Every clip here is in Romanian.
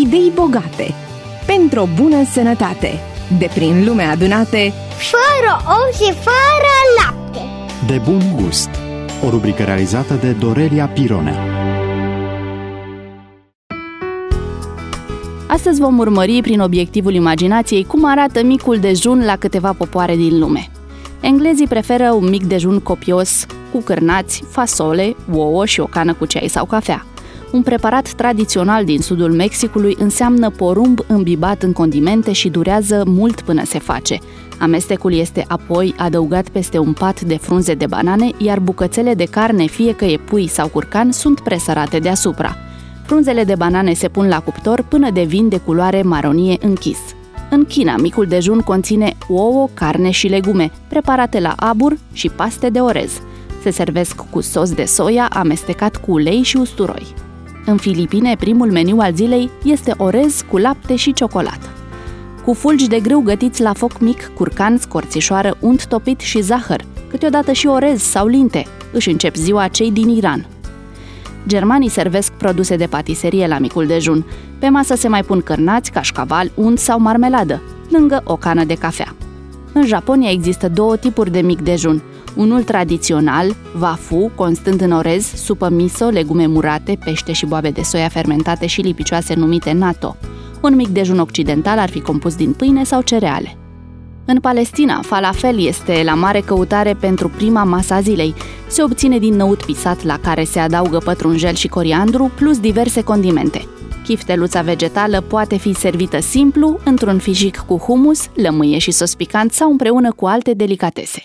idei bogate, pentru o bună sănătate, de prin lume adunate, fără ou și fără lapte. De bun gust. O rubrică realizată de Dorelia Pirone. Astăzi vom urmări prin obiectivul imaginației cum arată micul dejun la câteva popoare din lume. Englezii preferă un mic dejun copios cu cârnați, fasole, ouă și o cană cu ceai sau cafea. Un preparat tradițional din sudul Mexicului înseamnă porumb îmbibat în condimente și durează mult până se face. Amestecul este apoi adăugat peste un pat de frunze de banane, iar bucățele de carne, fie că e pui sau curcan, sunt presărate deasupra. Frunzele de banane se pun la cuptor până devin de culoare maronie închis. În China, micul dejun conține ouă, carne și legume, preparate la abur și paste de orez. Se servesc cu sos de soia amestecat cu ulei și usturoi. În Filipine, primul meniu al zilei este orez cu lapte și ciocolată. Cu fulgi de grâu gătiți la foc mic, curcan, scorțișoară, unt topit și zahăr, câteodată și orez sau linte, își încep ziua cei din Iran. Germanii servesc produse de patiserie la micul dejun. Pe masă se mai pun cârnați, cașcaval, unt sau marmeladă, lângă o cană de cafea. În Japonia există două tipuri de mic dejun. Unul tradițional, wafu, constând în orez, supă miso, legume murate, pește și boabe de soia fermentate și lipicioase numite natto. Un mic dejun occidental ar fi compus din pâine sau cereale. În Palestina, falafel este la mare căutare pentru prima masă a zilei. Se obține din năut pisat la care se adaugă pătrunjel și coriandru, plus diverse condimente. Chifteluța vegetală poate fi servită simplu, într-un fijic cu humus, lămâie și sos picant sau împreună cu alte delicatese.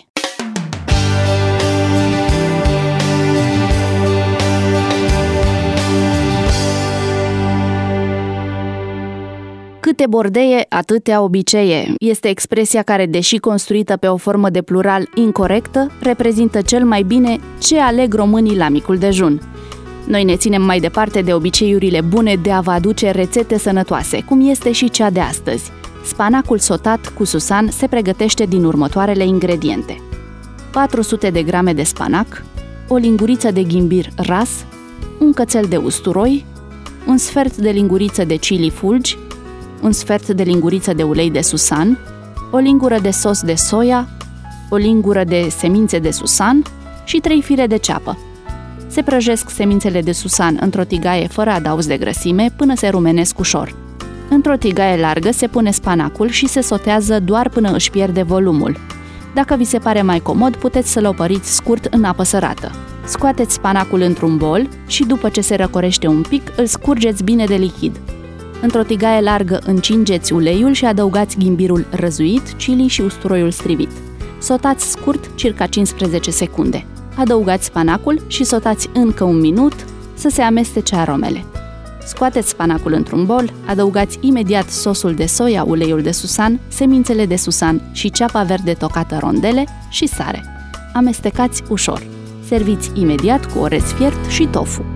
Câte bordeie, atâtea obicee, este expresia care, deși construită pe o formă de plural incorectă, reprezintă cel mai bine ce aleg românii la micul dejun. Noi ne ținem mai departe de obiceiurile bune de a vă aduce rețete sănătoase, cum este și cea de astăzi. Spanacul sotat cu susan se pregătește din următoarele ingrediente: 400 de grame de spanac, o linguriță de ghimbir ras, un cățel de usturoi, un sfert de linguriță de chili fulgi, un sfert de linguriță de ulei de susan, o lingură de sos de soia, o lingură de semințe de susan și 3 fire de ceapă. Se prăjesc semințele de susan într-o tigaie fără adaos de grăsime până se rumenesc ușor. Într-o tigaie largă se pune spanacul și se sotează doar până își pierde volumul. Dacă vi se pare mai comod, puteți să-l opăriți scurt în apă sărată. Scoateți spanacul într-un bol și după ce se răcorește un pic, îl scurgeți bine de lichid. Într-o tigaie largă încingeți uleiul și adăugați ghimbirul răzuit, chili și usturoiul strivit. Sotați scurt, circa 15 secunde. Adăugați spanacul și sotați încă un minut să se amestece aromele. Scoateți spanacul într-un bol, adăugați imediat sosul de soia, uleiul de susan, semințele de susan și ceapa verde tocată rondele și sare. Amestecați ușor. Serviți imediat cu orez fiert și tofu.